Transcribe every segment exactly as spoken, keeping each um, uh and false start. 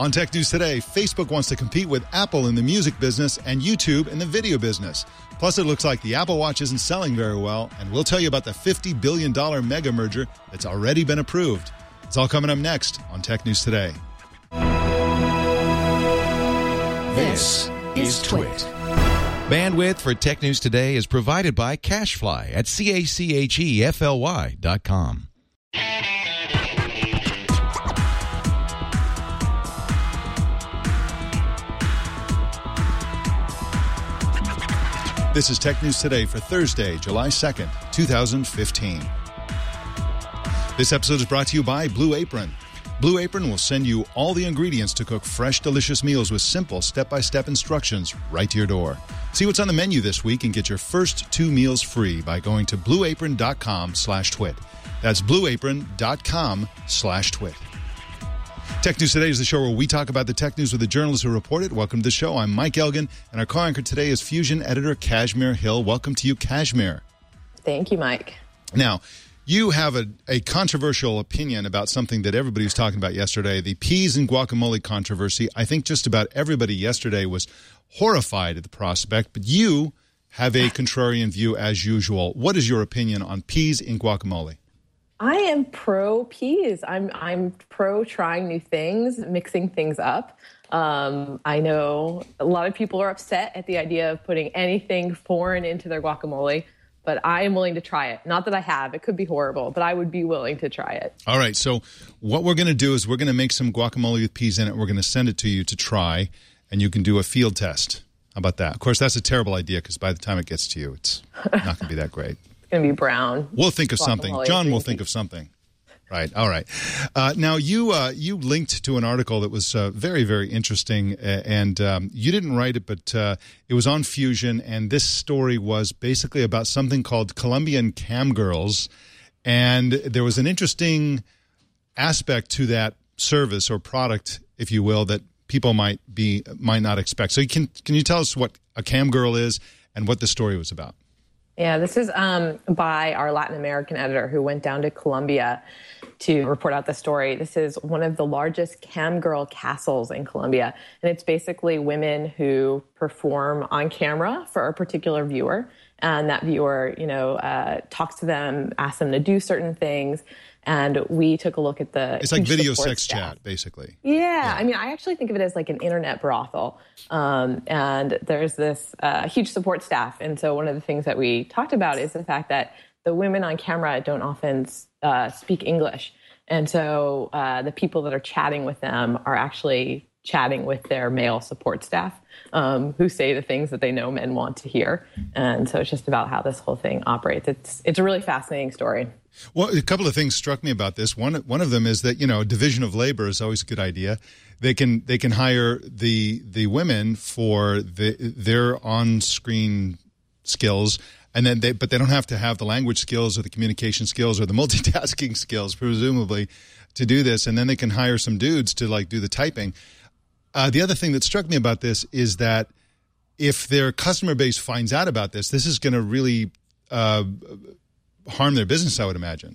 On Tech News Today, Facebook wants to compete with Apple in the music business and YouTube in the video business. Plus, it looks like the Apple Watch isn't selling very well, and we'll tell you about the fifty billion dollars mega merger that's already been approved. It's all coming up next on Tech News Today. This is Twit. Bandwidth for Tech News Today is provided by CashFly at C A C H E F L Y dot com. This is Tech News Today for Thursday, July second, twenty fifteen. This episode is brought to you by Blue Apron. Blue Apron will send you all the ingredients to cook fresh, delicious meals with simple step-by-step instructions right to your door. See what's on the menu this week and get your first two meals free by going to blueapron.com slash twit. That's blueapron.com slash twit. Tech News Today is the show where we talk about the tech news with the journalists who report it. Welcome to the show. I'm Mike Elgin, and our co-anchor today is Fusion editor Kashmir Hill. Welcome to you, Kashmir. Thank you, Mike. Now, you have a, a controversial opinion about something that everybody was talking about yesterday, the peas and guacamole controversy. I think just about everybody yesterday was horrified at the prospect, but you have a contrarian view as usual. What is your opinion on peas in guacamole? I am pro peas. I'm I'm pro trying new things, mixing things up. Um, I know a lot of people are upset at the idea of putting anything foreign into their guacamole, but I am willing to try it. Not that I have. It could be horrible, but I would be willing to try it. All right. So what we're going to do is we're going to make some guacamole with peas in it. We're going to send it to you to try, and you can do a field test. How about that? Of course, that's a terrible idea because by the time it gets to you, it's not going to be that great. Going to be brown. We'll think of something. John will think of something. Right. All right. Uh, now, you uh, you linked to an article that was uh, very, very interesting, uh, and um, you didn't write it, but uh, it was on Fusion, and this story was basically about something called Colombian Cam Girls, and there was an interesting aspect to that service or product, if you will, that people might be might not expect. So, you can can you tell us what a cam girl is and what the story was about? Yeah, this is um, by our Latin American editor who went down to Colombia to report out the story. This is one of the largest cam girl castles in Colombia, and it's basically women who perform on camera for a particular viewer, and that viewer, you know, uh, talks to them, asks them to do certain things, and we took a look at the... It's like video sex staff. Chat, basically. Yeah, yeah, I mean, I actually think of it as like an internet brothel, um, and there's this uh, huge support staff, and so one of the things that we talked about is the fact that the women on camera don't often uh, speak English, and so uh, the people that are chatting with them are actually chatting with their male support staff um, who say the things that they know men want to hear, and so it's just about how this whole thing operates. It's it's a really fascinating story. Well, a couple of things struck me about this. One one of them is that, you know, division of labor is always a good idea. They can they can hire the the women for the, their on-screen skills, and then they but they don't have to have the language skills or the communication skills or the multitasking skills, presumably, to do this. And then they can hire some dudes to like do the typing. Uh, the other thing that struck me about this is that if their customer base finds out about this, this is going to really uh, harm their business, I would imagine.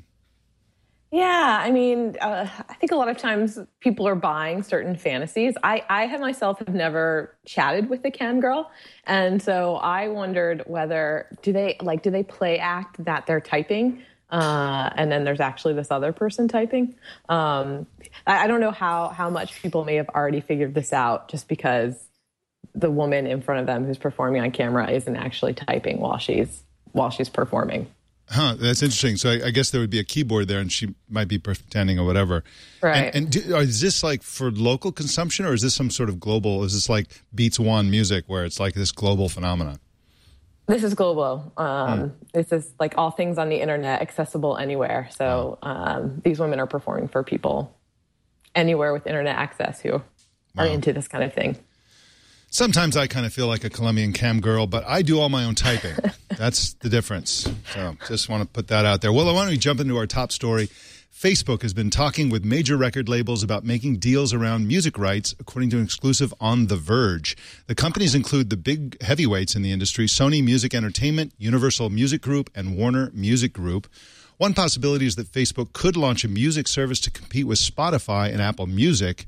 Yeah, I mean, uh, I think a lot of times people are buying certain fantasies. I, I have myself have never chatted with a cam girl, and so I wondered whether do they like do they play act that they're typing, uh, and then there's actually this other person typing. Um, I, I don't know how how much people may have already figured this out just because the woman in front of them who's performing on camera isn't actually typing while she's while she's performing. Huh, that's interesting. So I, I guess there would be a keyboard there, and she might be pretending or whatever. Right. And, and do, is this like for local consumption, or is this some sort of global? Is this like Beats One music, where it's like this global phenomenon? This is global. Um, hmm. This is like all things on the internet, accessible anywhere. So um, these women are performing for people anywhere with internet access who wow. are into this kind of thing. Sometimes I kind of feel like a Colombian cam girl, but I do all my own typing. That's the difference. So just want to put that out there. Well, I want to jump into our top story. Facebook has been talking with major record labels about making deals around music rights, according to an exclusive on The Verge. The companies include the big heavyweights in the industry, Sony Music Entertainment, Universal Music Group, and Warner Music Group. One possibility is that Facebook could launch a music service to compete with Spotify and Apple Music.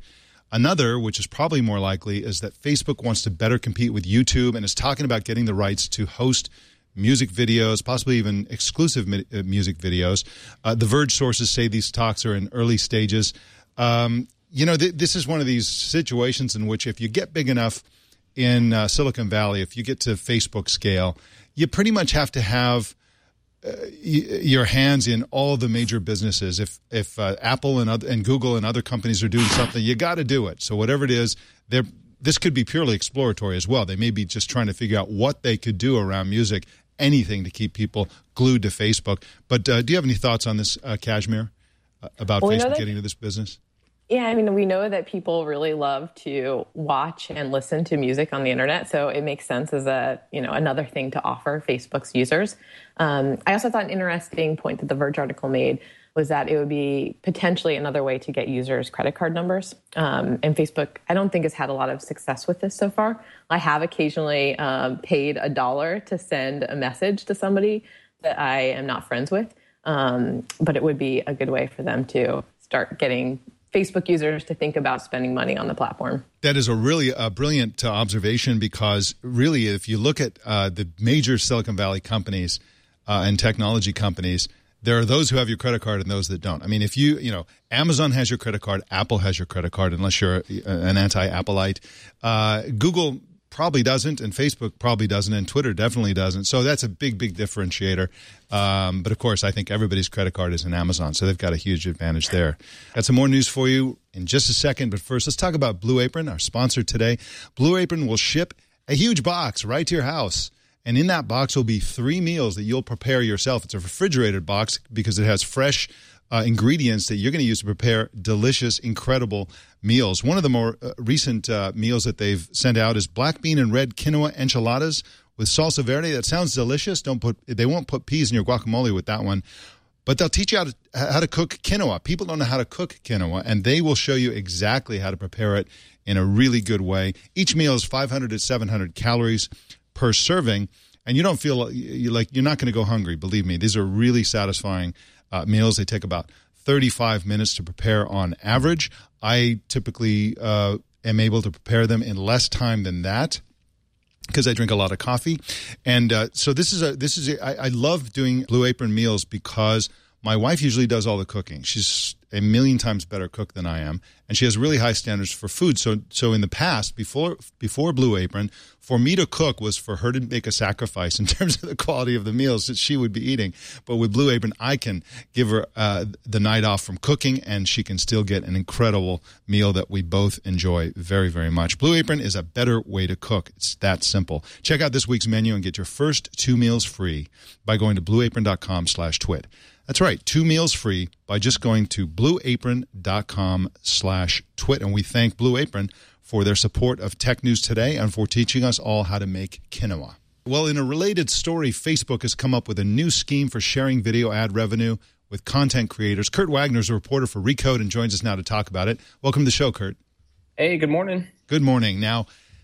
Another, which is probably more likely, is that Facebook wants to better compete with YouTube and is talking about getting the rights to host music videos, possibly even exclusive music videos. Uh, the Verge sources say these talks are in early stages. Um, you know, th- this is one of these situations in which if you get big enough in uh, Silicon Valley, if you get to Facebook scale, you pretty much have to have uh, y- your hands in all the major businesses. If if uh, Apple and, other, and Google and other companies are doing something, you got to do it. So whatever it is, they're this could be purely exploratory as well. They may be just trying to figure out what they could do around music, anything to keep people glued to Facebook. But uh, do you have any thoughts on this, uh, Kashmir, uh, about well, Facebook getting into this business? Yeah, I mean, we know that people really love to watch and listen to music on the internet, so it makes sense as a, you know, another thing to offer Facebook's users. Um, I also thought an interesting point that the Verge article made was that it would be potentially another way to get users' credit card numbers. Um, and Facebook, I don't think has had a lot of success with this so far. I have occasionally um, paid a dollar to send a message to somebody that I am not friends with, um, but it would be a good way for them to start getting Facebook users to think about spending money on the platform. That is a really uh, brilliant uh, observation, because really, if you look at uh, the major Silicon Valley companies uh, and technology companies, there are those who have your credit card and those that don't. I mean, if you, you know, Amazon has your credit card, Apple has your credit card, unless you're an anti-Appleite. Uh, Google probably doesn't, and Facebook probably doesn't, and Twitter definitely doesn't. So that's a big, big differentiator. Um, but of course, I think everybody's credit card is in Amazon, so they've got a huge advantage there. Got some more news for you in just a second, but first, let's talk about Blue Apron, our sponsor today. Blue Apron will ship a huge box right to your house. And in that box will be three meals that you'll prepare yourself. It's a refrigerated box because it has fresh uh, ingredients that you're going to use to prepare delicious, incredible meals. One of the more uh, recent uh, meals that they've sent out is black bean and red quinoa enchiladas with salsa verde. That sounds delicious. Don't put they won't put peas in your guacamole with that one. But they'll teach you how to, how to cook quinoa. People don't know how to cook quinoa, and they will show you exactly how to prepare it in a really good way. Each meal is five hundred to seven hundred calories per serving, and you don't feel you like you're not going to go hungry. Believe me, these are really satisfying uh, meals. They take about thirty-five minutes to prepare on average. I typically uh, am able to prepare them in less time than that because I drink a lot of coffee. And uh, so this is a this is a, I, I love doing Blue Apron meals because my wife usually does all the cooking. She's a million times better cook than I am, and she has really high standards for food. So, so in the past, before before Blue Apron, for me to cook was for her to make a sacrifice in terms of the quality of the meals that she would be eating. But with Blue Apron, I can give her uh, the night off from cooking, and she can still get an incredible meal that we both enjoy very, very much. Blue Apron is a better way to cook. It's that simple. Check out this week's menu and get your first two meals free by going to blueapron.com slash twit. That's right, two meals free by just going to blueapron.com slash twit. And we thank Blue Apron for their support of Tech News Today and for teaching us all how to make quinoa. Well, in a related story, Facebook has come up with a new scheme for sharing video ad revenue with content creators. Kurt Wagner is a reporter for Recode and joins us now to talk about it. Welcome to the show, Kurt. Hey, good morning. Good morning. Now,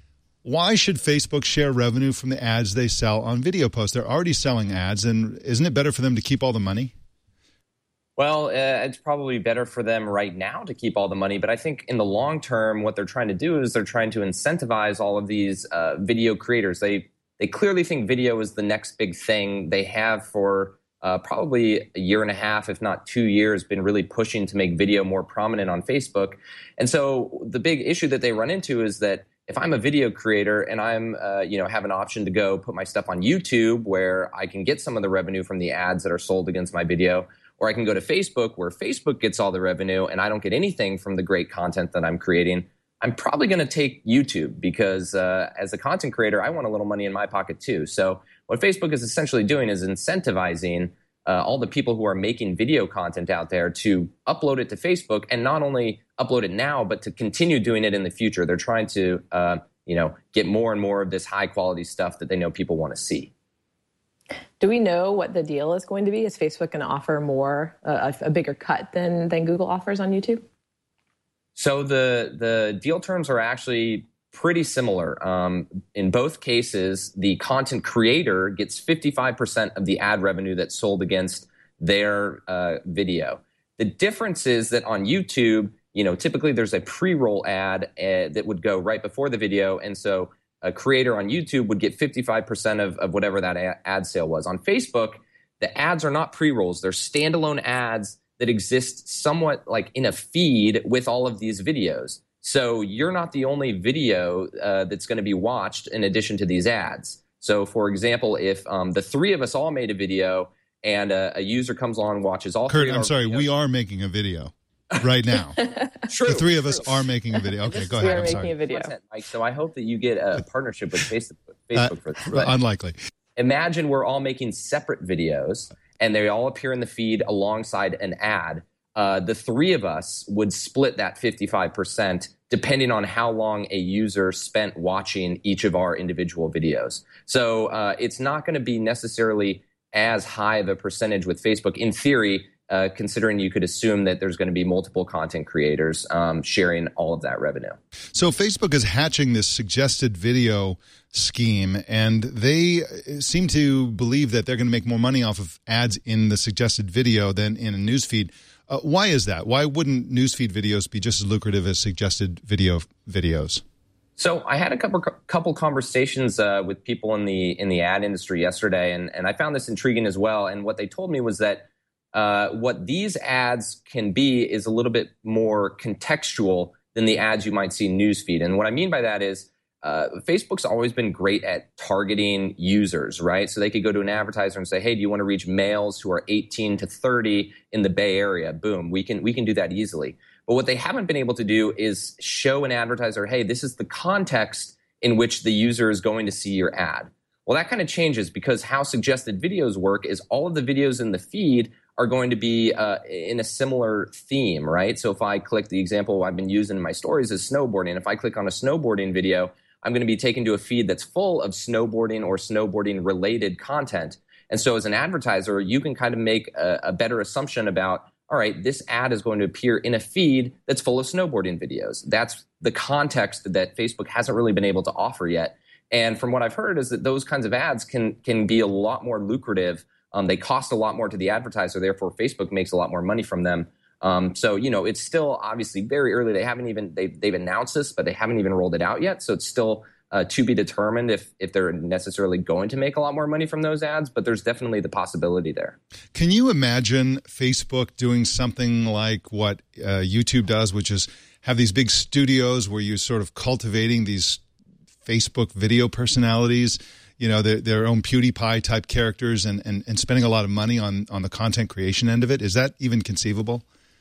why should Facebook share revenue from the ads they sell on video posts? They're already selling ads, and isn't it better for them to keep all the money? Well, uh, it's probably better for them right now to keep all the money. But I think in the long term, what they're trying to do is they're trying to incentivize all of these uh, video creators. They they clearly think video is the next big thing. They have for uh, probably a year and a half, if not two years, been really pushing to make video more prominent on Facebook. And so the big issue that they run into is that if I'm a video creator and I'm, uh, you know, have an option to go put my stuff on YouTube where I can get some of the revenue from the ads that are sold against my video, or I can go to Facebook where Facebook gets all the revenue and I don't get anything from the great content that I'm creating, I'm probably going to take YouTube because uh, as a content creator, I want a little money in my pocket too. So what Facebook is essentially doing is incentivizing uh, all the people who are making video content out there to upload it to Facebook, and not only upload it now, but to continue doing it in the future. They're trying to, uh, you know, get more and more of this high quality stuff that they know people want to see. Do we know what the deal is going to be? Is Facebook going to offer more, uh, a, a bigger cut than than Google offers on YouTube? So the the deal terms are actually pretty similar. Um, in both cases, the content creator gets fifty-five percent of the ad revenue that's sold against their uh, video. The difference is that on YouTube, you know, typically there's a pre-roll ad uh, that would go right before the video. And so a creator on YouTube would get fifty-five percent of, of whatever that ad sale was. On Facebook, the ads are not pre-rolls. They're standalone ads that exist somewhat like in a feed with all of these videos. So you're not the only video uh, that's going to be watched in addition to these ads. So for example, if um, the three of us all made a video and a, a user comes along and watches all Kurt, three of I'm our sorry, videos, we are making a video right now. True, the three of true. us are making a video. Okay, go We ahead. are I'm making sorry. a video. Content, Mike. So I hope that you get a partnership with Facebook, Facebook Uh, for this. But unlikely. imagine we're all making separate videos and they all appear in the feed alongside an ad. Uh, the three of us would split that fifty-five percent depending on how long a user spent watching each of our individual videos. So uh, it's not going to be necessarily as high of a percentage with Facebook in theory, uh, considering you could assume that there's going to be multiple content creators um, sharing all of that revenue. So Facebook is hatching this suggested video scheme, and they seem to believe that they're going to make more money off of ads in the suggested video than in a newsfeed. Uh, why is that? Why wouldn't newsfeed videos be just as lucrative as suggested video videos? So I had a couple couple conversations uh, with people in the in the ad industry yesterday, and, and I found this intriguing as well. And what they told me was that uh, what these ads can be is a little bit more contextual than the ads you might see in newsfeed. And what I mean by that is uh, Facebook's always been great at targeting users, right? So they could go to an advertiser and say, "Hey, do you want to reach males who are eighteen to thirty in the Bay Area?" Boom, we can we can do that easily. But what they haven't been able to do is show an advertiser, "Hey, this is the context in which the user is going to see your ad." Well, that kind of changes because how suggested videos work is all of the videos in the feed are going to be uh, in a similar theme, right? So if I click the example I've been using in my stories is snowboarding. If I click on a snowboarding video, I'm going to be taken to a feed that's full of snowboarding or snowboarding related content. And so as an advertiser, you can kind of make a, a better assumption about, all right, this ad is going to appear in a feed that's full of snowboarding videos. That's the context that Facebook hasn't really been able to offer yet. And from what I've heard is that those kinds of ads can can be a lot more lucrative. Um, they cost a lot more to the advertiser. Therefore, Facebook makes a lot more money from them. Um, so, you know, it's still obviously very early. They haven't even, they, they've announced this, but they haven't even rolled it out yet. So it's still uh, to be determined if, if they're necessarily going to make a lot more money from those ads, but there's definitely the possibility there. Can you imagine Facebook doing something like what uh, YouTube does, which is have these big studios where you're sort of cultivating these Facebook video personalities, you know, their, their own PewDiePie type characters and, and, and spending a lot of money on, on the content creation end of it? Is that even conceivable?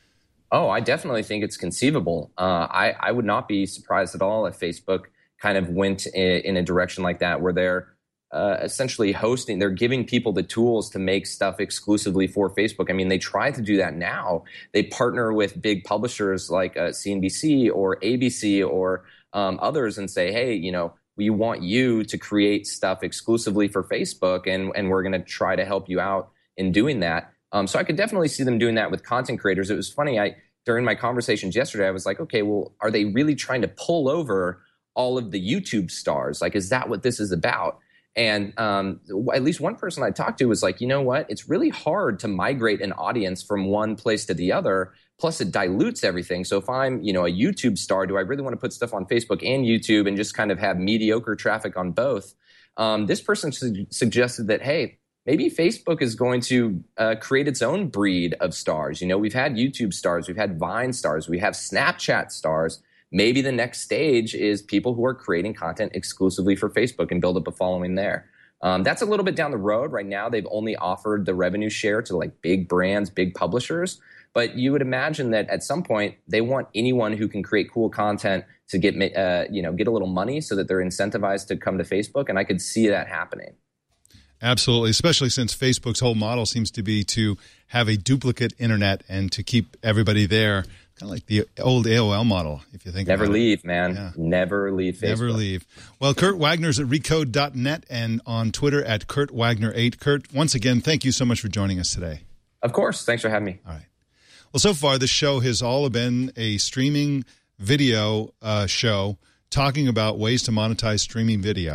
Oh, I definitely think it's conceivable. Uh, I, I would not be surprised at all if Facebook kind of went in, in a direction like that, where they're uh, essentially hosting, they're giving people the tools to make stuff exclusively for Facebook. I mean, they try to do that now. They partner with big publishers like uh, C N B C or A B C or um, others and say, hey, you know, we want you to create stuff exclusively for Facebook, and, and we're going to try to help you out in doing that. Um, so I could definitely see them doing that with content creators. It was funny. I during my conversations yesterday, I was like, okay, well, are they really trying to pull over all of the YouTube stars? Like, is that what this is about? And um, at least one person I talked to was like, you know what? It's really hard to migrate an audience from one place to the other. Plus, it dilutes everything. So if I'm, you know, a YouTube star, do I really want to put stuff on Facebook and YouTube and just kind of have mediocre traffic on both? Um, this person su- suggested that, hey, maybe Facebook is going to uh, create its own breed of stars. You know, we've had YouTube stars, we've had Vine stars, we have Snapchat stars. Maybe the next stage is people who are creating content exclusively for Facebook and build up a following there. Um, that's a little bit down the road. Right now, they've only offered the revenue share to like big brands, big publishers. But you would imagine that at some point they want anyone who can create cool content to get, uh, you know, get a little money so that they're incentivized to come to Facebook. And I could see that happening. Absolutely, especially since Facebook's whole model seems to be to have a duplicate internet and to keep everybody there, kind of like the old A O L model, if you think Never about leave, it. man. Yeah. Never leave Facebook. Never leave. Well, Kurt Wagner's at recode dot net and on Twitter at Kurt Wagner eight. Kurt, once again, thank you so much for joining us today. Of course. Thanks for having me. All right. Well, so far, the show has all been a streaming video uh, show talking about ways to monetize streaming video.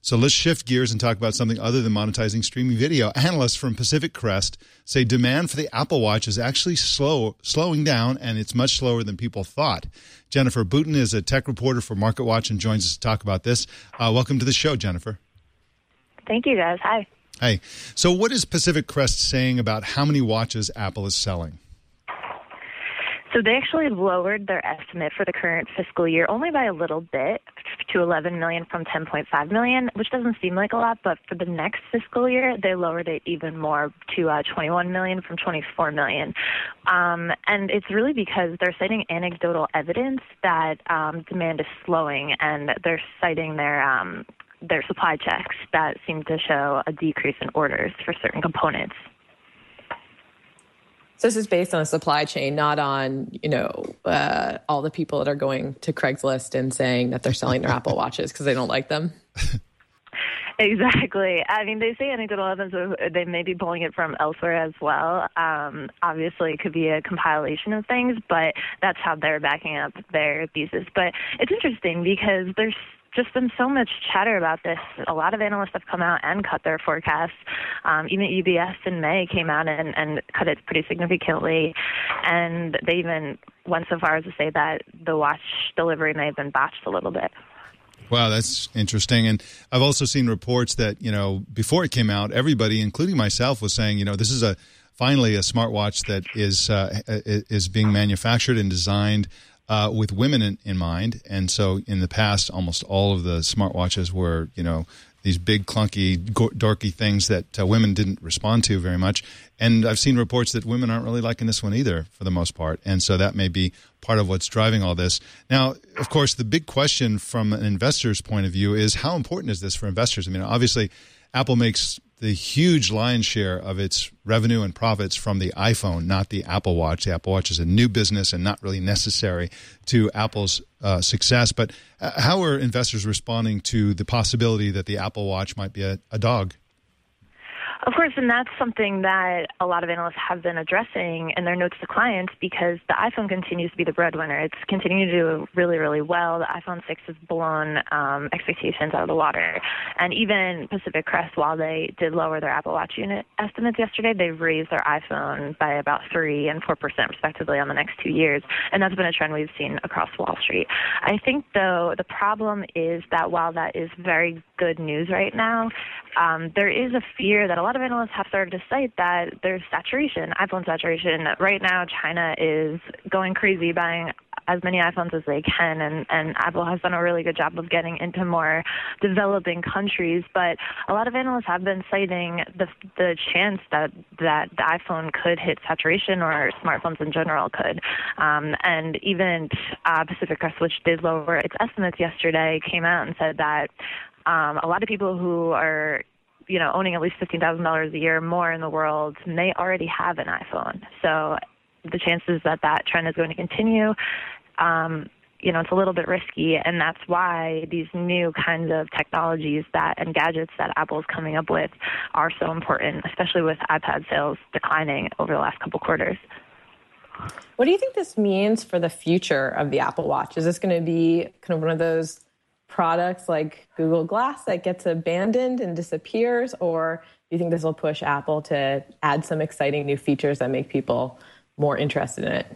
So let's shift gears and talk about something other than monetizing streaming video. Analysts from Pacific Crest say demand for the Apple Watch is actually slow, slowing down, and it's much slower than people thought. Jennifer Boutin is a tech reporter for MarketWatch and joins us to talk about this. Uh, welcome to the show, Jennifer. Thank you, guys. Hi. Hey, so what is Pacific Crest saying about how many watches Apple is selling? So they actually lowered their estimate for the current fiscal year only by a little bit to eleven million from ten point five million, which doesn't seem like a lot, but for the next fiscal year, they lowered it even more to uh, twenty-one million from twenty-four million. Um, and it's really because they're citing anecdotal evidence that um, demand is slowing, and they're citing their um, their supply checks that seem to show a decrease in orders for certain components. So this is based on a supply chain, not on, you know, uh, all the people that are going to Craigslist and saying that they're selling their Apple Watches because they don't like them. Exactly. I mean, they say anecdotal evidence, so they may be pulling it from elsewhere as well. Um, obviously, it could be a compilation of things, but that's how they're backing up their thesis. But it's interesting because there's just been so much chatter about this. A lot of analysts have come out and cut their forecasts. Um, even U B S in May came out and, and cut it pretty significantly. And they even went so far as to say that the watch delivery may have been botched a little bit. Wow, that's interesting. And I've also seen reports that, you know, before it came out, everybody, including myself, was saying, you know, this is a finally a smartwatch that is uh, is being manufactured and designed Uh, with women in, in mind. And so in the past, almost all of the smartwatches were, you know, these big, clunky, dorky things that uh, women didn't respond to very much. And I've seen reports that women aren't really liking this one either, for the most part. And so that may be part of what's driving all this. Now, of course, the big question from an investor's point of view is how important is this for investors? I mean, obviously, Apple makes the huge lion's share of its revenue and profits from the iPhone, not the Apple Watch. The Apple Watch is a new business and not really necessary to Apple's uh, success. But uh, how are investors responding to the possibility that the Apple Watch might be a, a dog? Of course, and that's something that a lot of analysts have been addressing in their notes to clients because the iPhone continues to be the breadwinner. It's continuing to do really, really well. The iPhone six has blown um, expectations out of the water. And even Pacific Crest, while they did lower their Apple Watch unit estimates yesterday, they raised their iPhone by about three and four percent respectively on the next two years. And that's been a trend we've seen across Wall Street. I think, though, the problem is that while that is very good news right now, um, there is a fear that a lot of analysts have started to cite that there's saturation, iPhone saturation. Right now, China is going crazy buying as many iPhones as they can, and, and Apple has done a really good job of getting into more developing countries. But a lot of analysts have been citing the the chance that, that the iPhone could hit saturation, or smartphones in general could. Um, and even uh, Pacific Crest, which did lower its estimates yesterday, came out and said that um, a lot of people who are you know, owning at least fifteen thousand dollars a year more in the world may already have an iPhone. So the chances that that trend is going to continue, um, you know, it's a little bit risky. And that's why these new kinds of technologies that and gadgets that Apple is coming up with are so important, especially with iPad sales declining over the last couple quarters. What do you think this means for the future of the Apple Watch? Is this going to be kind of one of those products like Google Glass that gets abandoned and disappears, or do you think this will push Apple to add some exciting new features that make people more interested in it?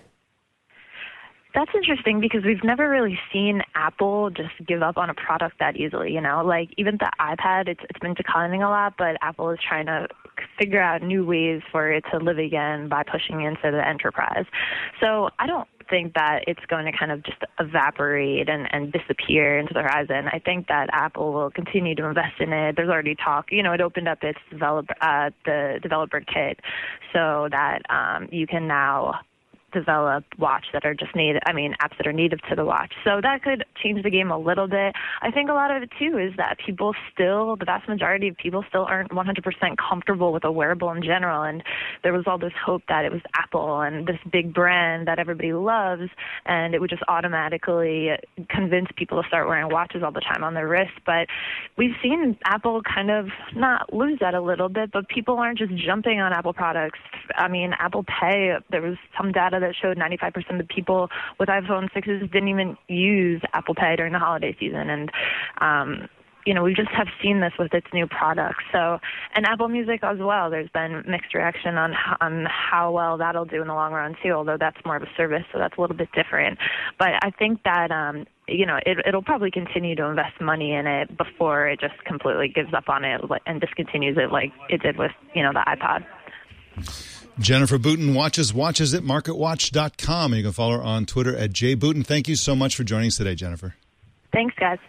That's interesting because we've never really seen Apple just give up on a product that easily, you know? Like, even the iPad, it's it's been declining a lot, but Apple is trying to figure out new ways for it to live again by pushing into the enterprise. So I don't think that it's going to kind of just evaporate and, and disappear into the horizon. I think that Apple will continue to invest in it. There's already talk, you know, it opened up its developer, uh, the developer kit so that um, you can now develop watch that are just native, I mean, apps that are native to the watch. So that could change the game a little bit. I think a lot of it, too, is that people still, the vast majority of people still aren't one hundred percent comfortable with a wearable in general. And there was all this hope that it was Apple and this big brand that everybody loves, and it would just automatically convince people to start wearing watches all the time on their wrist. But we've seen Apple kind of not lose that a little bit, but people aren't just jumping on Apple products. I mean, Apple Pay, there was some data that showed ninety-five percent of people with iPhone sixes didn't even use Apple Pay during the holiday season. And, um, you know, we just have seen this with its new products. So, and Apple Music as well, there's been mixed reaction on, on how well that'll do in the long run too, although that's more of a service, so that's a little bit different. But I think that, um, you know, it, it'll probably continue to invest money in it before it just completely gives up on it and discontinues it like it did with, you know, the iPod. Jennifer Boutin watches watches at market watch dot com. You can follow her on Twitter at jboutin. Thank you so much for joining us today, Jennifer. Thanks, guys.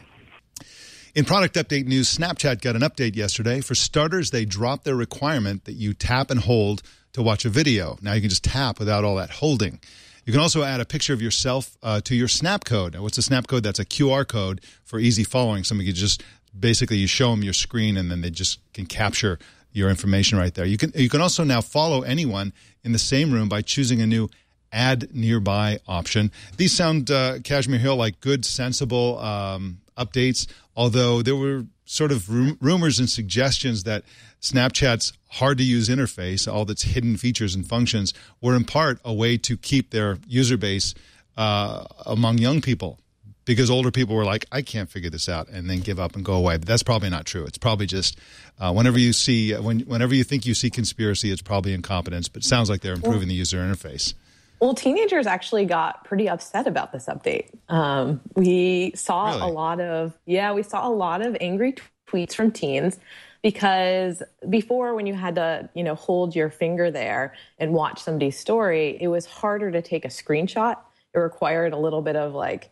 In product update news, Snapchat got an update yesterday. For starters, they dropped their requirement that you tap and hold to watch a video. Now you can just tap without all that holding. You can also add a picture of yourself uh, to your Snap code. Now, what's a Snap code? That's a Q R code for easy following. Somebody can just basically you show them your screen, and then they just can capture your information right there. You can you can also now follow anyone in the same room by choosing a new Add Nearby option. These sound, uh, Kashmir Hill, like good, sensible um, updates, although there were sort of rum- rumors and suggestions that Snapchat's hard-to-use interface, all its hidden features and functions, were in part a way to keep their user base uh, among young people, because older people were like, I can't figure this out, and then give up and go away. But that's probably not true. It's probably just uh, whenever you see, when, whenever you think you see conspiracy, it's probably incompetence. But it sounds like they're improving the user interface. Well, teenagers actually got pretty upset about this update. Um, we saw Really? a lot of, yeah, we saw a lot of angry t- tweets from teens, because before, when you had to, you know, hold your finger there and watch somebody's story, it was harder to take a screenshot. It required a little bit of like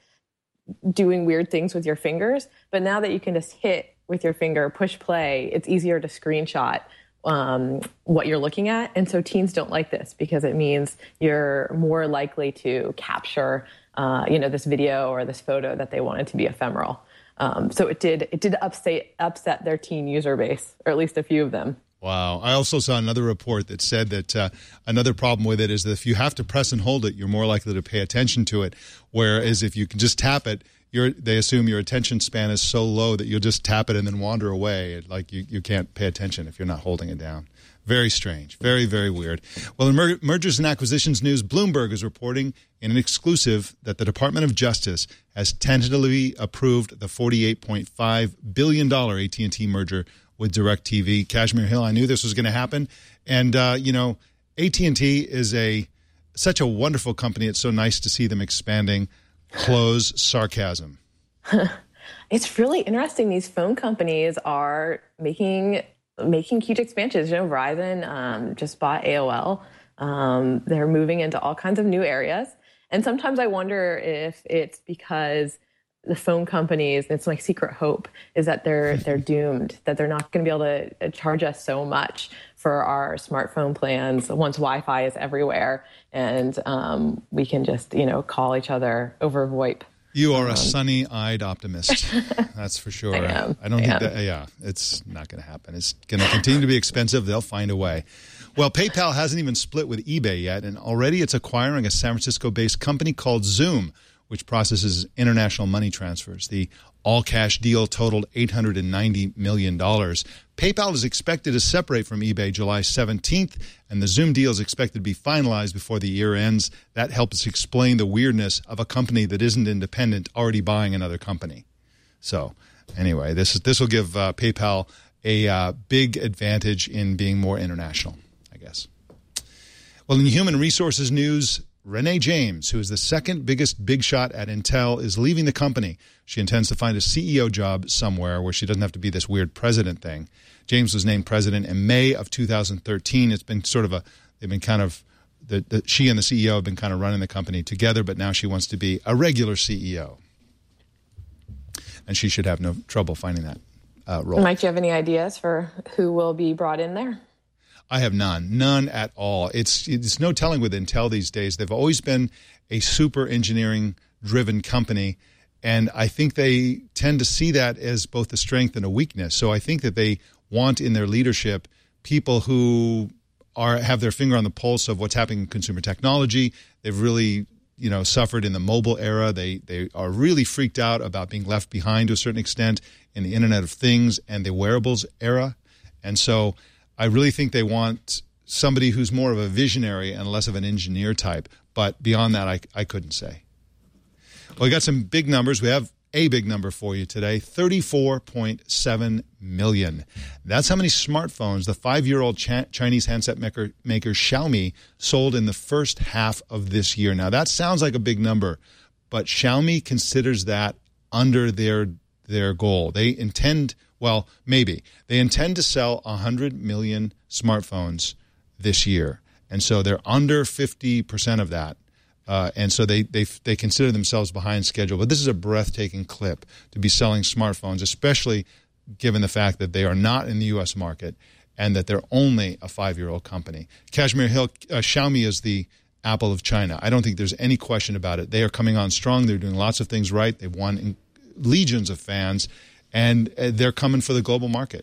doing weird things with your fingers. But now that you can just hit with your finger, push play, it's easier to screenshot um, what you're looking at. And so teens don't like this, because it means you're more likely to capture, uh, you know, this video or this photo that they wanted to be ephemeral. Um, so it did it did upset upset their teen user base, or at least a few of them. Wow. I also saw another report that said that uh, another problem with it is that if you have to press and hold it, you're more likely to pay attention to it. Whereas if you can just tap it, you're, they assume your attention span is so low that you'll just tap it and then wander away. It, like you, you can't pay attention if you're not holding it down. Very strange. Very, very weird. Well, in mer- mergers and acquisitions news, Bloomberg is reporting in an exclusive that the Department of Justice has tentatively approved the forty-eight point five billion dollars A T and T merger with DirecTV. Kashmir Hill, I knew this was going to happen. And, uh, you know, A T and T is a such a wonderful company. It's so nice to see them expanding. Close sarcasm. It's really interesting. These phone companies are making making huge expansions. You know, Verizon um, just bought A O L. Um, they're moving into all kinds of new areas. And sometimes I wonder if it's because the phone companies, it's my secret hope, is that they're they're doomed, that they're not going to be able to charge us so much for our smartphone plans once Wi-Fi is everywhere, and um, we can just, you know, call each other over VoIP. You are a sunny-eyed optimist. That's for sure. I am. I don't I think am. that, yeah, it's not going to happen. It's going to continue to be expensive. They'll find a way. Well, PayPal hasn't even split with eBay yet, and already it's acquiring a San Francisco-based company called Zoom, which processes international money transfers. The all-cash deal totaled eight hundred ninety million dollars. PayPal is expected to separate from eBay July seventeenth, and the Zoom deal is expected to be finalized before the year ends. That helps explain the weirdness of a company that isn't independent already buying another company. So anyway, this is, this will give uh, PayPal a uh, big advantage in being more international, I guess. Well, in human resources news, Renee James, who is the second biggest big shot at Intel, is leaving the company. She intends to find a C E O job somewhere where she doesn't have to be this weird president thing. James was named president in May of two thousand thirteen. It's been sort of a, they've been kind of, the, the, she and the C E O have been kind of running the company together, but now she wants to be a regular C E O. And she should have no trouble finding that uh, role. Mike, do you have any ideas for who will be brought in there? I have none, none at all. It's it's no telling with Intel these days. They've always been a super engineering-driven company, and I think they tend to see that as both a strength and a weakness. So I think that they want in their leadership people who are have their finger on the pulse of what's happening in consumer technology. They've really, you know, suffered in the mobile era. They they are really freaked out about being left behind to a certain extent in the Internet of Things and the wearables era, and so I really think they want somebody who's more of a visionary and less of an engineer type. But beyond that, I, I couldn't say. Well, we got some big numbers. We have a big number for you today, thirty-four point seven million. That's how many smartphones the five-year-old Ch- Chinese handset maker, maker Xiaomi sold in the first half of this year. Now, that sounds like a big number, but Xiaomi considers that under their their goal. They intend, well, maybe, they intend to sell one hundred million smartphones this year. And so they're under fifty percent of that. Uh, and so they, they they consider themselves behind schedule. But this is a breathtaking clip to be selling smartphones, especially given the fact that they are not in the U S market and that they're only a five-year-old company. Kashmir Hill, uh, Xiaomi is the Apple of China. I don't think there's any question about it. They are coming on strong. They're doing lots of things right. They've won legions of fans, and uh, they're coming for the global market.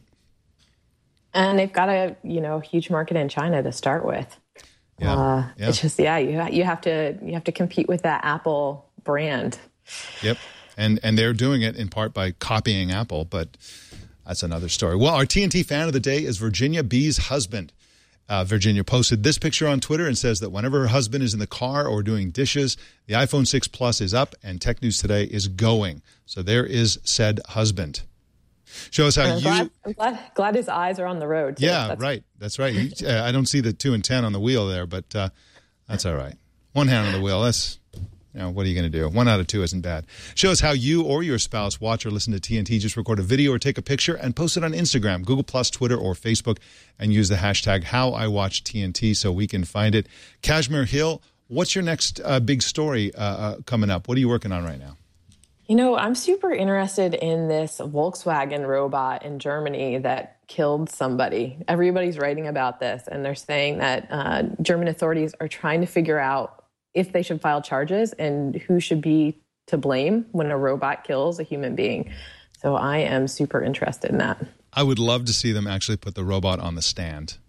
And they've got a you know huge market in China to start with. Yeah, uh, yeah. It's just yeah, you you have to you have to compete with that Apple brand. Yep, and and they're doing it in part by copying Apple, but that's another story. Well, our T N T fan of the day is Virginia B's husband. Uh, Virginia posted this picture on Twitter and says that whenever her husband is in the car or doing dishes, the iPhone six Plus is up and Tech News Today is going. So there is said husband. Show us how I'm you... glad, I'm glad, glad his eyes are on the road, too. Yeah, that's... right. That's right. He, uh, I don't see the two and ten on the wheel there, but uh, that's all right. One hand on the wheel, that's... You know, what are you going to do? One out of two isn't bad. Show us how you or your spouse watch or listen to T N T. Just record a video or take a picture and post it on Instagram, Google Plus, Twitter, or Facebook, and use the hashtag HowIWatchTNT so we can find it. Kashmir Hill, what's your next uh, big story uh, uh, coming up? What are you working on right now? You know, I'm super interested in this Volkswagen robot in Germany that killed somebody. Everybody's writing about this, and they're saying that uh, German authorities are trying to figure out if they should file charges and who should be to blame when a robot kills a human being. So I am super interested in that. I would love to see them actually put the robot on the stand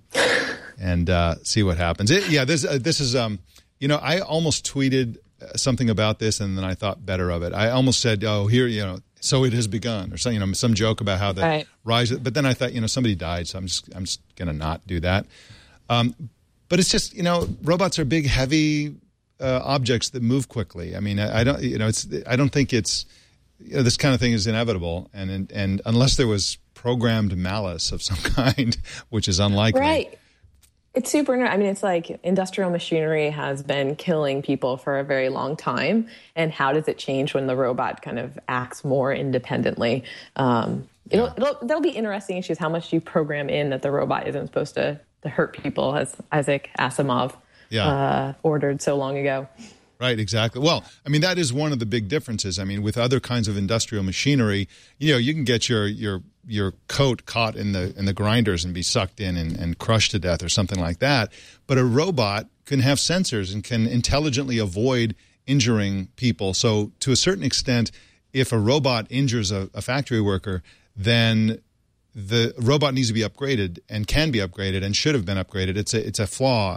and uh, see what happens. It, yeah, this uh, this is, um, you know, I almost tweeted something about this and then I thought better of it. I almost said, oh, here, you know, so it has begun, or some, you know, some joke about how the right. rise. But then I thought, you know, somebody died, so I'm just I'm just going to not do that. Um, but it's just, you know, robots are big, heavy uh, objects that move quickly. I mean, I, I don't, you know, it's I don't think it's, you know, this kind of thing is inevitable, and and, and unless there was programmed malice of some kind, which is unlikely. Right. It's super, I mean, it's like industrial machinery has been killing people for a very long time. And how does it change when the robot kind of acts more independently? Um, it'll, yeah. it'll, that'll be interesting issues. How much do you program in that the robot isn't supposed to, to hurt people, as Isaac Asimov yeah. uh, ordered so long ago? Right, exactly. Well, I mean, that is one of the big differences. I mean, with other kinds of industrial machinery, you know, you can get your your your coat caught in the in the grinders and be sucked in and, and crushed to death or something like that. But a robot can have sensors and can intelligently avoid injuring people. So to a certain extent, if a robot injures a, a factory worker, then the robot needs to be upgraded and can be upgraded and should have been upgraded. It's a it's a flaw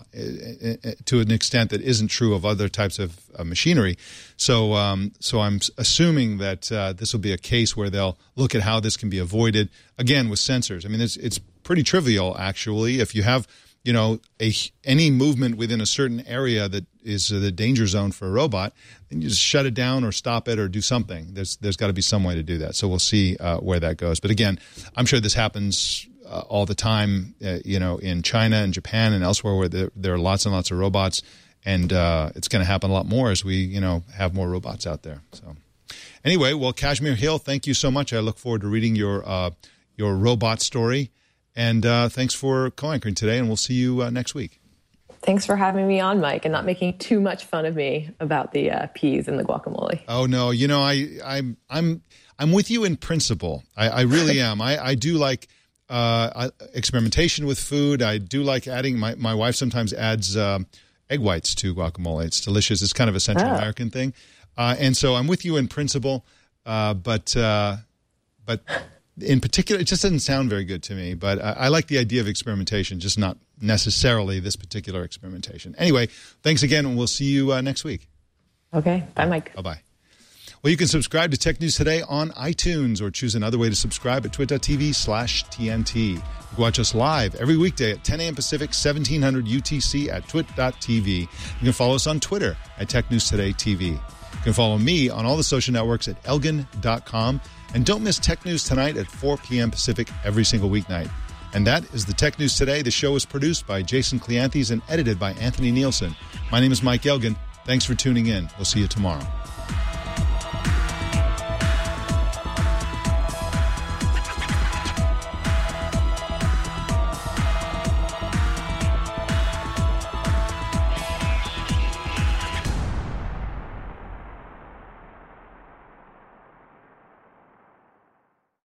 to an extent that isn't true of other types of uh, machinery. So um, so I'm assuming that uh, this will be a case where they'll look at how this can be avoided, again, with sensors. I mean, it's it's pretty trivial, actually. If you have, you know, a, any movement within a certain area that is the danger zone for a robot, then you just shut it down or stop it or do something. There's there's got to be some way to do that. So we'll see uh, where that goes. But again, I'm sure this happens uh, all the time, uh, you know, in China and Japan and elsewhere where there, there are lots and lots of robots. And uh, it's going to happen a lot more as we, you know, have more robots out there. So anyway, well, Kashmir Hill, thank you so much. I look forward to reading your uh, your robot story. And uh, thanks for co-anchoring today, and we'll see you uh, next week. Thanks for having me on, Mike, and not making too much fun of me about the uh, peas and the guacamole. Oh no, you know I I'm I'm I'm with you in principle. I, I really am. I, I do like uh, experimentation with food. I do like adding. My my wife sometimes adds uh, egg whites to guacamole. It's delicious. It's kind of a Central oh. American thing, uh, and so I'm with you in principle. Uh, but uh, but. In particular, it just doesn't sound very good to me, but I, I like the idea of experimentation, just not necessarily this particular experimentation. Anyway, thanks again, and we'll see you uh, next week. Okay. Bye, Mike. Bye-bye. Well, you can subscribe to Tech News Today on iTunes or choose another way to subscribe at twit.tv slash TNT. You can watch us live every weekday at ten a.m. Pacific, seventeen hundred U T C at twit.tv. You can follow us on Twitter at Tech News Today T V. You can follow me on all the social networks at elgin dot com. And don't miss Tech News Tonight at four p.m. Pacific every single weeknight. And that is the Tech News Today. The show is produced by Jason Cleanthes and edited by Anthony Nielsen. My name is Mike Elgin. Thanks for tuning in. We'll see you tomorrow.